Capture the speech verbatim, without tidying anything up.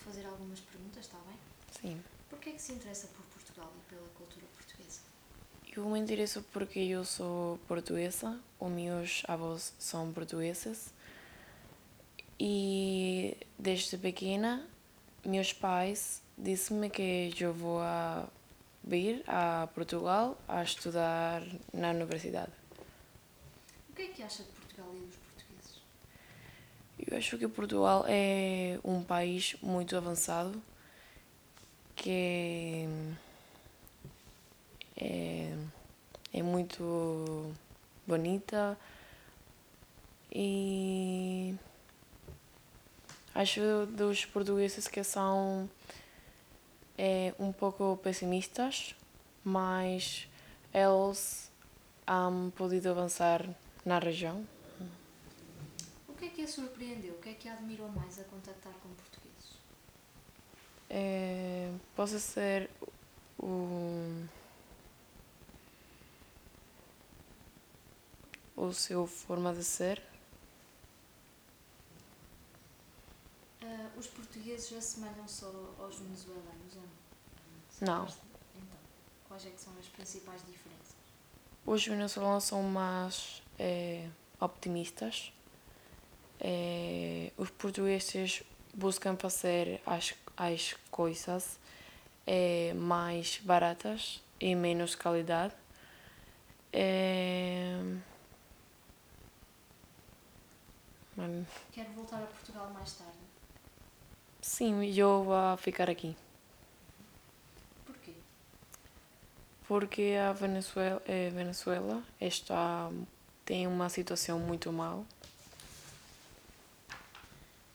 fazer algumas perguntas, está bem? Sim. Porquê é que se interessa por Portugal e pela cultura portuguesa? Eu me interesso porque eu sou portuguesa, os meus avós são portugueses e desde pequena meus pais disseram-me que eu vou a vir a Portugal a estudar na universidade. O que é que acha de Portugal e dos portugueses? Eu acho que Portugal é um país muito avançado, que é, é muito bonita e acho dos portugueses que são é, um pouco pessimistas, mas eles han podido avançar na região. O que é que a surpreendeu? O que é que a admirou mais a contactar com portugueses? É, posso ser o, o seu forma de ser. Uh, os portugueses assemelham-se aos venezuelanos ou Não. não? Então, quais é que são as principais diferenças? Os venezuelanos são mais é, optimistas. É, os portugueses buscam fazer as, as coisas é, mais baratas e menos qualidade. É, Quero voltar a Portugal mais tarde. sim, eu vou ficar aqui. Porquê? Porque a Venezuela, eh, Venezuela está, tem uma situação muito mal